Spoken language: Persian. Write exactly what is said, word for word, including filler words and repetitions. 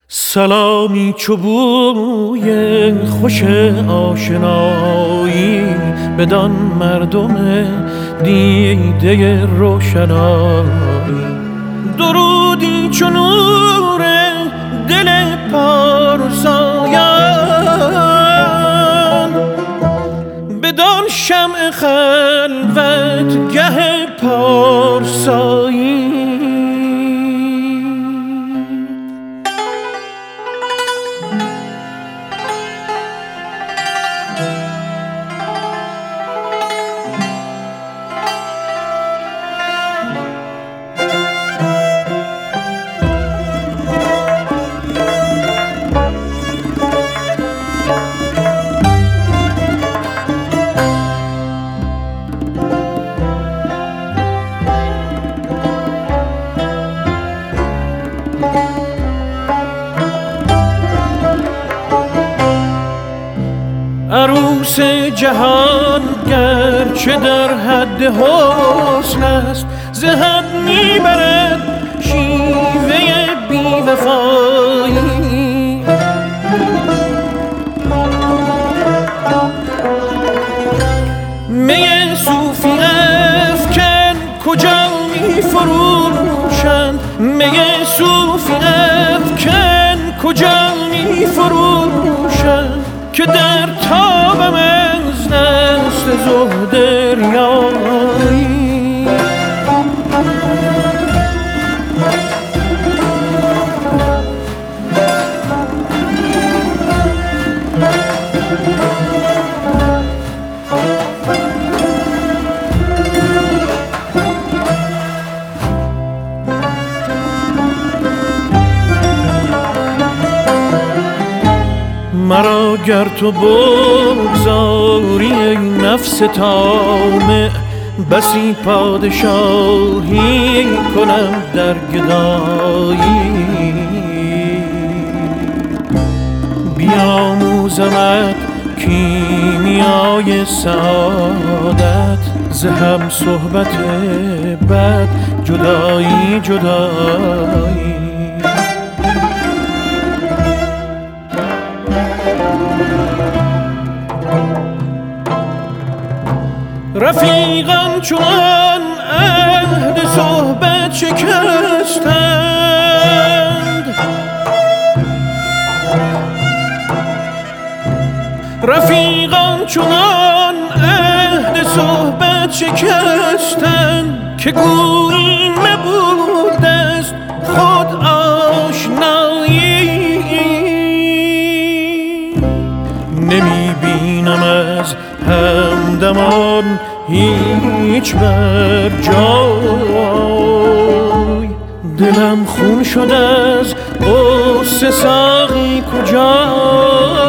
سلامی چو بوی خوش آشنایی بدان مردم دیده روشنایی، درودی چو نور دل پارسایان بدان شمع خلوت گه پارسایی. عروس جهان گرچه در حد حسن است، ز حد میبرد شیوه بی‌وفایی. می صوفی افکن کجا میفروشند، می صوفی افکن کجا میفروشند که در تابم از دست زهد ریایی. مرا گر تو بگذاری ای نفس طامع، بسی پادشاهی کنم در گدایی. بیاموزمت کیمیای سعادت، ز هم صحبت بد جدایی جدایی. رفیقان چون عهد صحبت شکستند، رفیقان چون عهد صحبت شکستند که گویی مبود است خود آشنایی. نمی بینم از همدمان هیچ بر جای، دلم خون شد از غصه ساقی کجا.